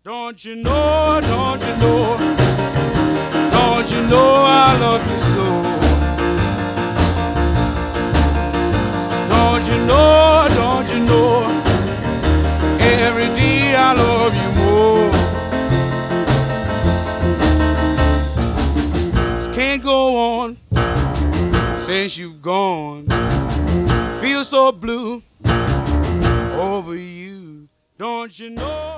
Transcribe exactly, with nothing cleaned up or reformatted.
Don't you know, don't you know, don't you know I love you so? Don't you know, don't you know, every day I love you more. This can't go on since you've gone. Feel so blue over you. Don't you know?